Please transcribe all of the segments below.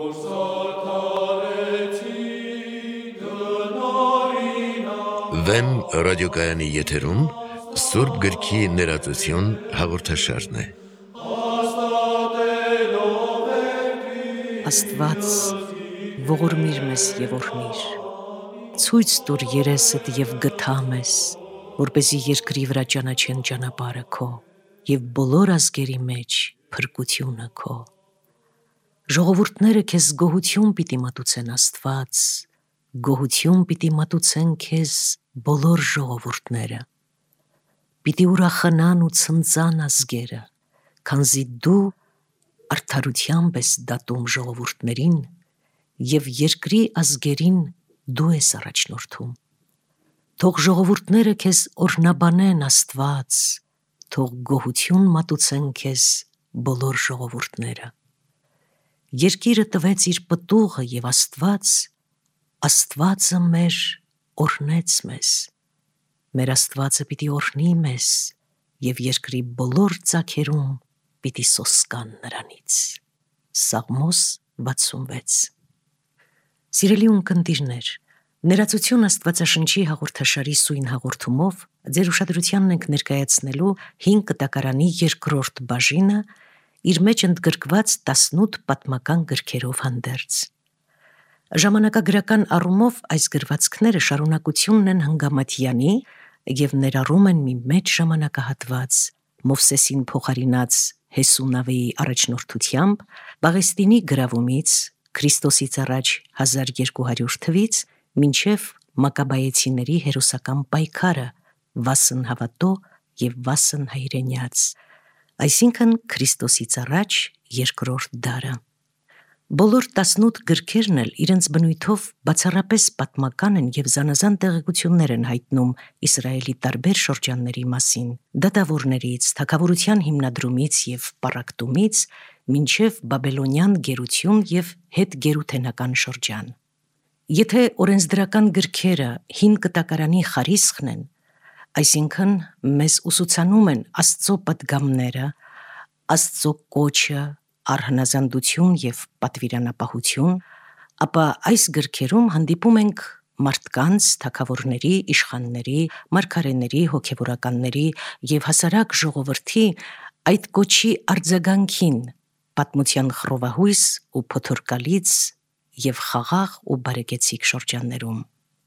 Վեմ ռադիոկայանի եթերում Սուրբ գրքի ներածություն հաղորդաշարն է։ Աստված ողորմիր մեզ եւ օրհնիր, ցույց տուր երեսդ եւ գթա մեզ, որպեսզի երկրի վրա ճանաչեն ճանապարհը քո եւ բոլոր ազգերի մեջ փրկությունը քո։ Ժողովուրդները քեզ գոհություն պիտի մատուցեն, Աստված, գոհություն պիտի մատուցեն քեզ բոլոր ժողովուրդները։ Պիտի ուրախանան ու ցնծան ազգերը, քանզի դու արդարությամբ ես դատում ժողովուրդներին եւ երկրի ազգերին դու ես առաջնորդում։ Թող ժողովուրդները քեզ օրհնաբանեն, Աստված, թող գոհություն մատուցեն քեզ բոլոր ժողովուրդները։ Երկիրը տվեց իր պտուղը եւ Աստվածը մեր օրհնեց մեզ։ Մեր Աստվածը պիտի օրհնի մեզ եւ երկրի բոլոր ծագերում պիտի սոսկան նրանից։ Սաղմոս 66։ Սիրելի ունկնդիրներ, ներածություն Աստվածաշնչի հաղորդաշարի սույն հաղորդումով ձեր ուշադրությանն ենք ներկայացնելու 5 կտակարանի 2-րդ բաժինը, իր մեջ ընդգրկված 18 պատմական գրքերով հանդերձ։ Ժամանակագրական առումով այս գրվածքները շարունակությունն են Հնգամատյանի եւ ներառում են մի մեծ ժամանակահատված Մովսեսին փոխարինած Հեսունավեի առաջնորդությամբ Պաղեստինի գրավումից Քրիստոսից առաջ 1200 թվից մինչև Մակաբայեցիների հերոսական պայքարը Վասն հավատո եւ Վասն հայրենյաց, այսինքն Քրիստոսից առաջ 2-րդ դարը։ Բոլոր 18 գրքերն էլ իրենց բնույթով բացառապես պատմական են եւ զանազան տեղեկություններ են հայտնում Իսրայելի տարբեր շրջանների մասին, դատավորներից, թագավորության հիմնադրումից եւ պառակտումից մինչև բաբելոնյան գերություն եւ հետգերութենական շրջան։ Եթե օրենսդրական գրքերը 5 կտակարանի խարիսխն են, այսինքն մեզ ուսուցանում են Աստծո պատգամները, Աստծո կոչը, արհնազանդություն եւ պատվիրանապահություն, ապա այս գրքերում հանդիպում ենք մարդկանց, թագավորների, իշխանների, մարգարեների, հոգևորականների եւ հասարակ ժողովրդի այդ կոչի արձագանքին, պատմության խռովահույս ու փոթորկալից եւ խաղաղ ու բարեկեցիկ շրջաններում։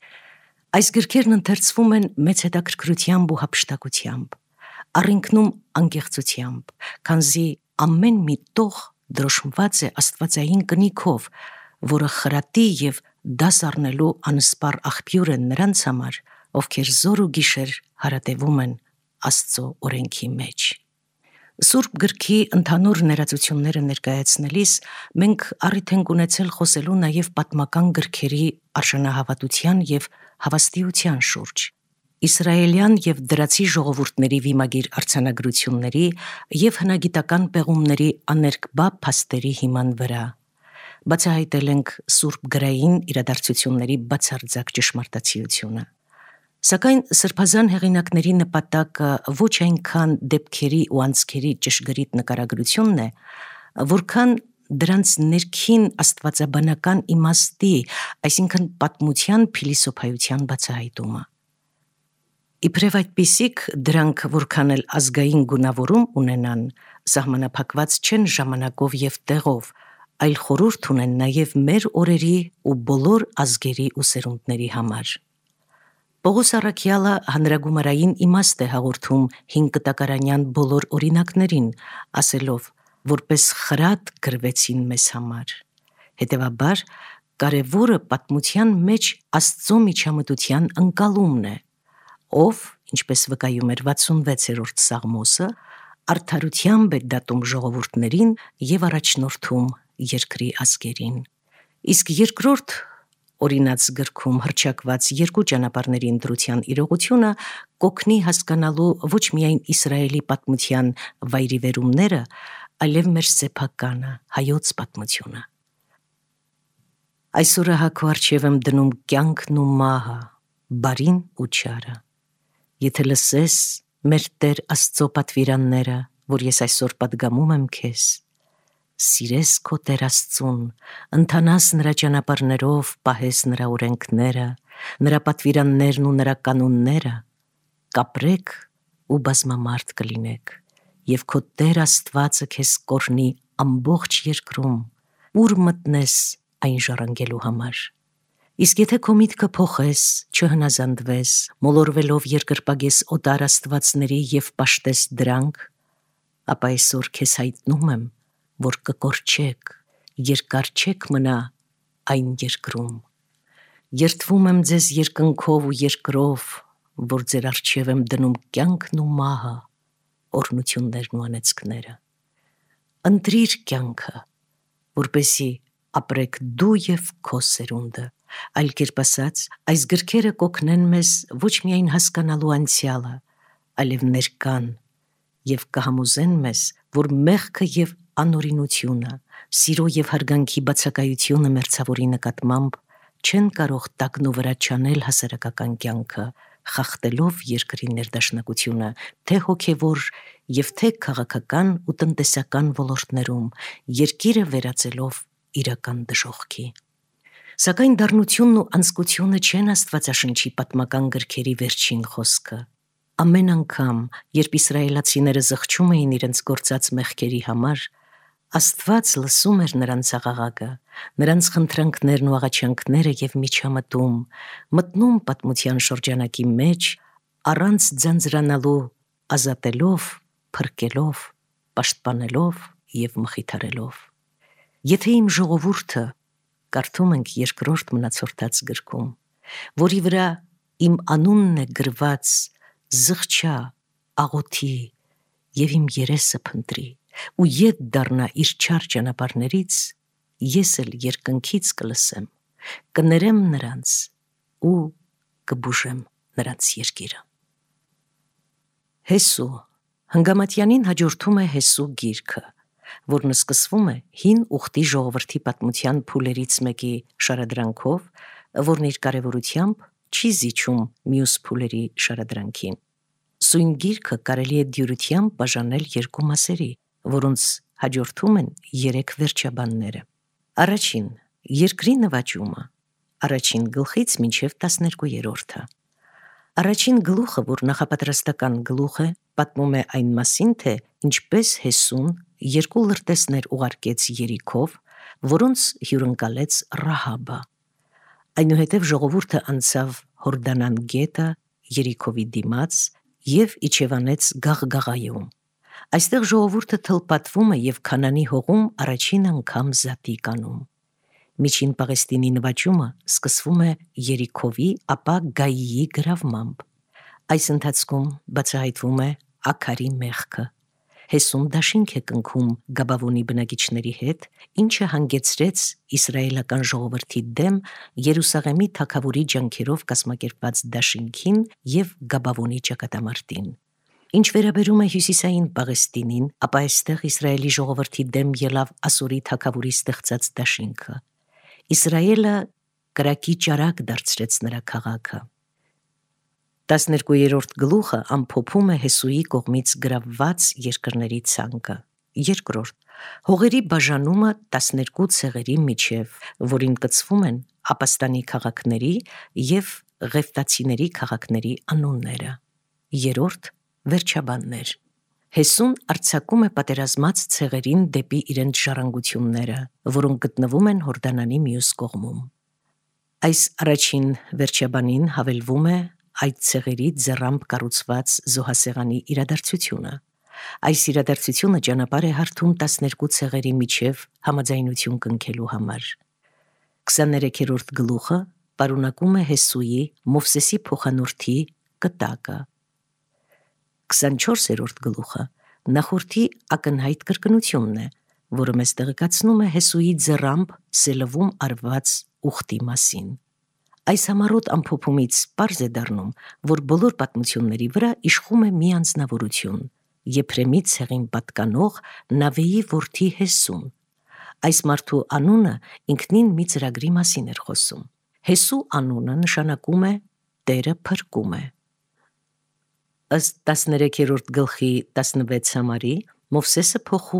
Այս գրքերն ընթերցվում են մեծ հետաքրքրությամբ ու հափշտակությամբ, առինքնում անկեղծությամբ, քանզի ամեն մի տող դրոշմված է աստվածային կնիքով, որը խրատի եւ դաս առնելու անսպառ աղբյուր են նրանց համար, ովքեր զոր ու գիշեր հարատևում են Աստծո օրենքի մեջ։ Սուրբ գրքի ընդհանուր ներածությունները ներկայացնելիս մենք առիթ ենք ունեցել խոսելու նաև պատմական գրքերի արժանահավատության եւ հավաստիության շուրջ, իսրայելյան եւ դրացի ժողովուրդների վիմագիր արձանագրությունների եւ հնագիտական պեղումների աներկբա փաստերի հիման վրա։ Բացահայտել ենք սուրբ գրային իրադարձությունների բացարձակ ճշմարտացիությունը։ Սակայն սրբազան հեղինակների նպատակը ոչ այնքան դեպքերի ու անցքերի ճշգրիտ նկարագրությունն է, որքան դրանց ներքին աստվածաբանական իմաստի, այսինքն պատմության փիլիսոփայության բացահայտումը։ Իբրև այդպիսիք դրանք որքան էլ ազգային գունավորում ունենան, սահմանափակված չեն ժամանակով եւ տեղով, այլ խորհուրդ ունեն նաեւ մեր օրերի ու բոլոր ազգերի ու սերունդների համար։ Պողոս առաքյալը հանրագումարային իմաստ է հաղորդում 5 կտակարանյան բոլոր օրինակներին, ասելով, որպես խրատ գրվեցին մեզ համար։ Հետևաբար, կարևորը պատմության մեջ Աստծո միջամտության ընկալումն է, ով, ինչպես վկայում էր 66-րդ Սաղմոսը, արդարությամբ է դատում ժողովուրդներին եւ առաջնորդում երկրի ազգերին։ Իսկ 2-րդ օրինաց գրքում հռչակված 2 ճանապարհների ընտրության իրողությունը կօգնի հասկանալու ոչ միայն Իսրայելի պատմության վայրիվերումները, այլև մեր սեփականը, հայոց պատմությունը։ Այսօր հակու առջև եմ դնում կյանքն ու մահը, բարին ու չարը։ Եթե լսես մեր Տեր Աստծո պատվիրանները, որ ես այսօր պատգամում եմ քեզ, սիրես քո Տեր Աստծուն, ընթանաս նրա ճանապարհներով, պահես նրա օրենքները, նրա պատվիրաններն ու նրա կանոնները, կապրեք ու բազմամարդ կլինեք, եւ քո Տեր Աստվածը քեզ կօրհնի ամբողջ երկրում, ուր մտնես այն ժառանգելու համար։ Իսկ եթե քո միտքը փոխես, չհնազանդվես, մոլորվելով երկրպագես օտար աստվածների եւ պաշտես դրանք, ապա այսօր քեզ հայտնում եմ, որ կկորչեք, երկար չեք մնա այն երկրում։ Երդվում եմ ձեզ երկնքով ու երկրով, որ ձեր առջև եմ դնում կյանքն ու մահը, օրհնություններն ու անեծքները։ Ընտրիր կյանքը, որպեսզի ապրեք դու եւ քո սերունդը, այլ կերպ ասած, այս գրքերը կօգնեն մեզ ոչ միայն հասկանալու անցյալը, այլև ներկան եւ կհամոզեն մեզ, որ մեղքը եւ անօրինությունը, սիրո եւ հարգանքի բացակայությունը մերձավորի նկատմամբ չեն կարող տակնու վրա չանել հասարակական կյանքը, խախտելով երկրի ներդաշնակությունը, թե հոգևոր եւ թե քաղաքական ու տնտեսական ոլորտներում, երկիրը վերածելով իրական դժոխքի։ Սակայն դառնությունն ու անձկությունը չեն Աստվածաշնչի պատմական գրքերի վերջին խոսքը։ Ամեն անգամ, երբ իսրայելացիները զղջում էին իրենց գործած մեղքերի համար, Աստված լսում էր նրանց աղաղակը, նրանց խնդրանքներն ու աղաչանքները եւ միջամտում, մտնում պատմության շրջանակի մեջ, առանց ձանձրանալու, ազատելով, փրկելով, պաշտպանելով եւ մխիթարելով։ Եթե իմ ժողովուրդը, կարդում ենք երկրորդ մնացորդած գրքում, որի վրա իմ անունն է գրված, զղջա, աղոթի եւ իմ երեսը փնտրի ու ետ դառնա իր չար ճանապարհներից, ես էլ երկնքից կլսեմ, կներեմ նրանց ու կբուժեմ նրանց երկիրը։ Հեսու Հնգամատյանին հաջորդում է Հեսու գիրքը, որն սկսվում է հին ուխտի ժողովրդի պատմության փուլերից մեկի շարադրանքով, որն իր կարևորությամբ չի զիջում մյուս փուլերի շարադրանքին։ Սույն գիրքը կարելի է դյուրությամբ բաժանել երկու մասերի, որոնց հաջորդում են 3 վերջաբանները։ Առաջին՝ երկրի նվաճումը, առաջին գլխից մինչև 12-րդը։ Առաջին գլուխը, որ նախապատրաստական գլուխ է, պատմում է այն մասին, թե ինչպես Հեսուն 2 լրտեսներ ուղարկեց Երիքով, որոնց հյուրընկալեց Ռահաբը։ Այնուհետև ժողովուրդը անցավ Հորդանան գետը Երիքովի դիմաց եւ իջևանեց Գաղգաղայում։ Այստեղ ժողովուրդը թլպատվում է եւ Քանանի հողում առաջին անգամ զատիկ անում։ Միջին Պաղեստինի նվաճումը սկսվում է Երիքովի, ապա Գայիի գրավմամբ։ Այս ընթացքում բացահայտվում է Աքարի մեղքը։ Հեսուն դաշինք է կնքում Գաբավոնի բնակիչների հետ, ինչը հանգեցրեց իսրայելական ժողովրդի դեմ Երուսաղեմի թագավորի ջանքերով կազմակերպված դաշինքին եւ Գաբավոնի ճակատամարտին։ Ինչ վերաբերում է հյուսիսային Պաղեստինին, ապա այստեղ Իսրայելի ժողովրդի դեմ ելավ Ասորի թագավորի ստեղծած դաշինքը։ Իսրայելը կրակի ճարակ դարձրեց նրա քաղաքը։ 12-րդ գլուխը ամփոփում է Հեսուի կողմից գրավված երկրների ցանկը։ Երկրորդ՝ հողերի բաժանումը 12 ցեղերի միջև, որին կցվում են ապաստանի քաղաքների եւ ղևտացիների քաղաքների անունները։ Երրորդ՝ վերջաբաններ։ Հեսուն արձակում է պատերազմած ցեղերին դեպի իրենց ժառանգությունները, որոնք գտնվում են Հորդանանի մյուս կողմում։ Այս առաջին վերջաբանին հավելվում է այդ ցեղերի ձեռամբ կառուցված զոհասեղանի իրադարձությունը։ Այս իրադարձությունը ճանապարհ է հարթում 12 ցեղերի միջև համաձայնություն կնքելու համար։ 23-րդ գլուխը պարունակում է Հեսուի Մովսեսի փոխանորդի կտակը։ 24-րդ գլուխը նախորդի ակնհայտ կրկնությունն է, որը մեզ տեղեկացնում է Հեսուի ձեռամբ Սելվում արված ուխտի մասին։ Այս համառոտ ամփոփումից պարզ է դառնում, որ բոլոր պատմությունների վրա իշխում է մի անձնավորություն՝ Եփրեմի ցեղին պատկանող Նավեի որդի Հեսուն։ Այս մարդու անունը ինքնին մի ծրագրի մասին էր խոսում։ Հեսու անունը նշանակում է Տերը փրկում է։ Ըստ 13-րդ գլխի 16 համարի Մովսեսը փոխում է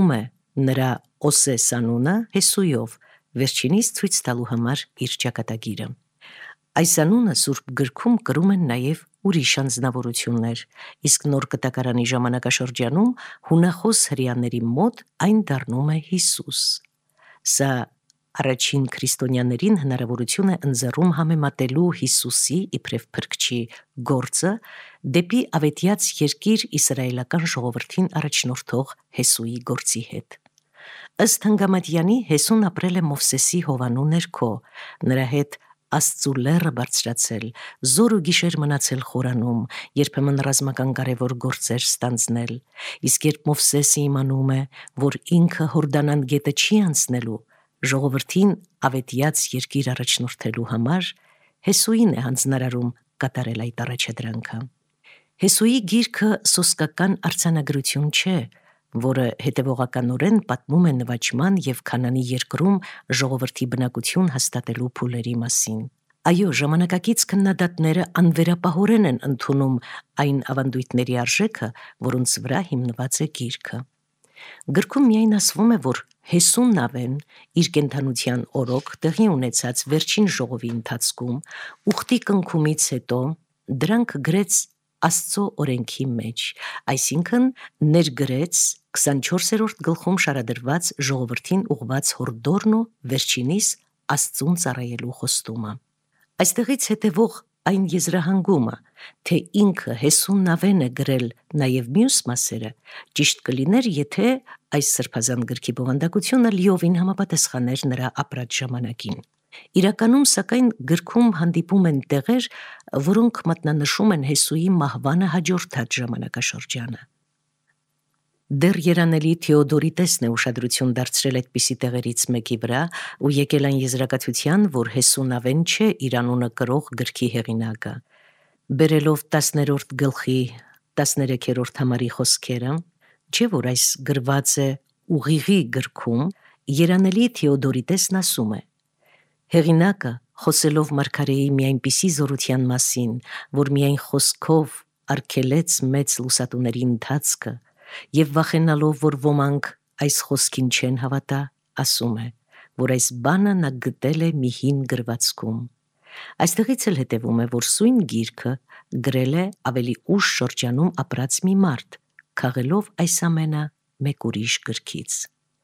նրա Օսես անունը Հեսույով, վերջինիս ցույց տալու համար իր ճակատագիրը։ Այս անունը Սուրբ գրքում կրում են նաև ուրիշ անձնավորություններ, իսկ նոր կտակարանի ժամանակաշրջանում հունախոս հրեաների մոտ այն դառնում է Հիսուս։ Սա առաջին քրիստոնյաներին հնարավորություն է ընձեռում համեմատելու Հիսուսի իբրև փրկչի գործը դեպի ավետյաց երկիր իսրայելական ժողովրդին առաջնորդող Հեսուի գործի հետ։ Ըստ Հանգամատյանի Հեսուն ապրել է Մովսեսի հովանու ներքո, նրա հետ Աստծու լեռը բարձրացել, զոր ու գիշեր մնացել խորանում, երբեմն ռազմական կարևոր գործեր ստանձնել, իսկ երբ Մովսեսը իմանում է, որ ինքը Հորդանան գետը չի անցնելու, ժողովրդին ավետյաց երկիր առաջնորդելու համար, Հեսուին է հանձնարարում կատարել այդ առաջադրանքը։ Հեսուի գիրքը սոսկական արձանագրություն չէ, որը հետևողականորեն պատմում է նվաճման և Քանանի երկրում ժողովրդի բնակություն հաստատելու փուլերի մասին։ Այո, ժամանակակից քննադատները անվերապահորեն են ընդունում այն ավանդույթների արժեքը, որոնց վրա հիմնված է գիրքը։ Գրքում միայն ասվում է, որ Հեսուն նավեն իր կենդանության օրոք տեղի ունեցած վերջին ժողովի ընթացքում ուխտի կնքումից հետո դրանք գրեց Աստծո օրենքի մեջ, այսինքն ներգրեց 24-րդ գլխում շարադրված ժողովրդին ուղված հորդորն ու վերջինիս Աստծուն ծառայելու խոստումը։ Այստեղից հետևող այն եզրահանգումը, թե ինքը Հեսուն նավեն է գրել նաև մյուս մասերը, ճիշտ կլիներ, եթե այս սրբազան գրքի բովանդակությունը լիովին համապատասխաներ նրա ապրած ժամանակին։ Իրականում, սակայն, գրքում հանդիպում են տեղեր, որոնք մատնանշում են Հեսուի մահվանը հաջորդած ժամանակաշրջանը։ Դեռ երանելի Թեոդորիտեսն է ուշադրություն դարձրել այդպիսի տեղերից մեկի վրա ու եկել այն եզրակացության, որ Հեսուն նավեն չէ իր անունը կրող գրքի հեղինակը։ Բերելով 10-րդ գլխի 13-րդ համարի խոսքերը, չէ որ այս գրված է ուղիղի գրքում, երանելի Թեոդորիտեսն ասում է. հեղինակը խոսելով մարգարեի մի այնպիսի զորության մասին, որ միայն խոսքով արգելեց մեծ լուսատուների ընթացքը և վախենալով, որ ոմանք այս խոսքին չեն հավատա, ասում է, որ այս բանը նա գտել է մի հին գրվածքում։ Այստեղից էլ հետևում է, որ սույն գիրքը գրել է ավելի ուշ շրջանում ապրած մի մարդ, քաղելով այս ամենը մեկ ուրիշ գրքից։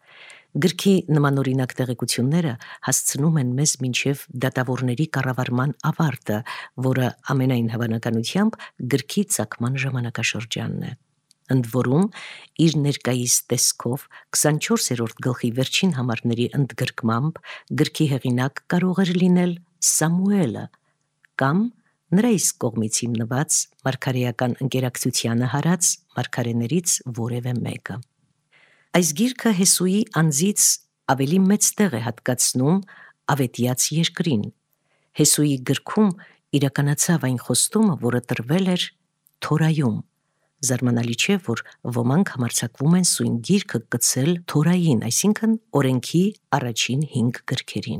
Գրքի նմանօրինակ տեղեկությունները հասցնում են մեզ մինչև դատավորների կառավարման ավարտը, որը ամենայն հավանականությամբ գրքի ծագման ժամանակաշրջանն է։ Ընդ որում, իր ներկայիս տեսքով 24-րդ գլխի վերջին համարների ընդգրկմամբ գրքի հեղինակ կարող էր լինել Սամուելը կամ նրա իսկ կողմից հիմնված մարգարեական ընկերակցությանը հարած մարգարեներից որևէ մեկը։ Այս գիրքը Հեսուի անձից ավելի մեծ տեղ է հատկացնում ավետյաց երկրին։ Հեսուի գրքում իրականացավ այն խոստումը, որը տրվել էր Թորայում։ Զարմանալի չէ, որ ոմանք համարձակվում են սույն գիրքը կցել Թորային, այսինքն օրենքի առաջին 5 գրքերին։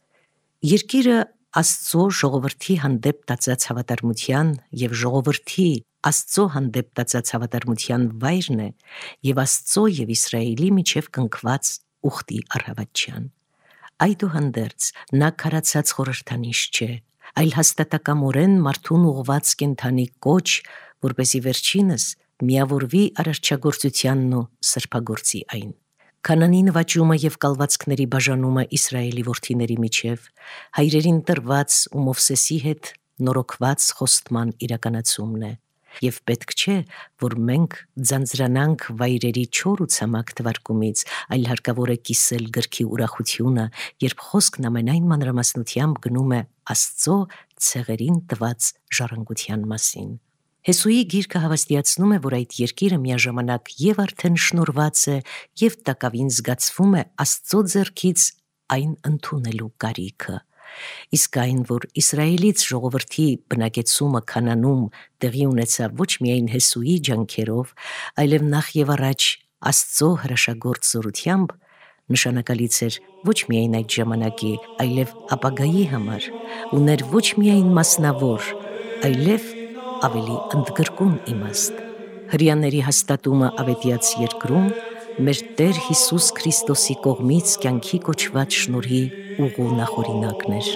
Երկիրը Աստծո ժողովրդի հանդեպ տածած հավատարմության և ժողովրդի Աստծո հանդեպ տածած հավատարմության վայրն է և Աստծո և Իսրայելի միջև կնքված ուխտի առավատչյան։ Այդուհանդերձ նա քարացած խորհրդանիշ չէ, այլ հաստատակամորեն մարդուն ուղված կենդանի կոչ, որպեսզի վերջինս միավորվի արարչագործությանն ու սրբագործի այն։ Քանանի նվաճումը և կալվածքների բաժանումը Իսրայելի որդիների միջև, հայրերին տրված ու Մովսեսի հետ նորոգված խոստման իրականացումն է, և պետք չէ, որ մենք ձանձրանանք վայրերի չոր ու ցամաք թվարկումից, այլ հարկավոր է կիսել գրքի ուրախությունը, երբ խոսքն ամենայն մանրամասնությամբ գնում է Աստծո ցեղերին տված ժառանգության մասին։ Հեսուի գիրքը հավաստիացնում է, որ այդ երկիրը միաժամանակ և արդեն շնորհված է, և տակավին զգացվում է Աստծո ձեռքից այն ընդունելու կարիքը։ Իսկ այն, որ Իսրայելից ժողովրդի բնակեցումը Քանանում տեղի ունեցավ ոչ միայն Հեսուի ջանքերով, այլև նախ և առաջ Աստծո հրաշագործ զորությամբ, նշանակալից էր ոչ միայն այդ ժամանակի, այլև ապագայի համար, ուներ ոչ միայն մասնավոր, այլև ավելի ընդգրկուն իմաստ։ Հրեաների հաստատումը ավետյաց երկրում, մեր Տեր Հիսուս Քրիստոսի կողմից կյանքի կոչված շնորհի ուղու նախօրինակներ։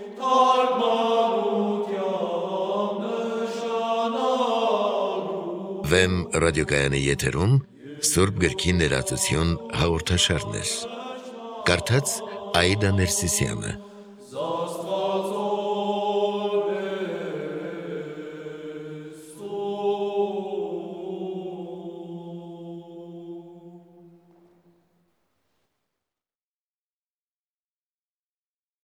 Վեմ ռադիոկայանի եթերում Սուրբ գրքի ներածություն հաղորդաշարներ։ Կարդաց Աիդա Ներսիսյանը։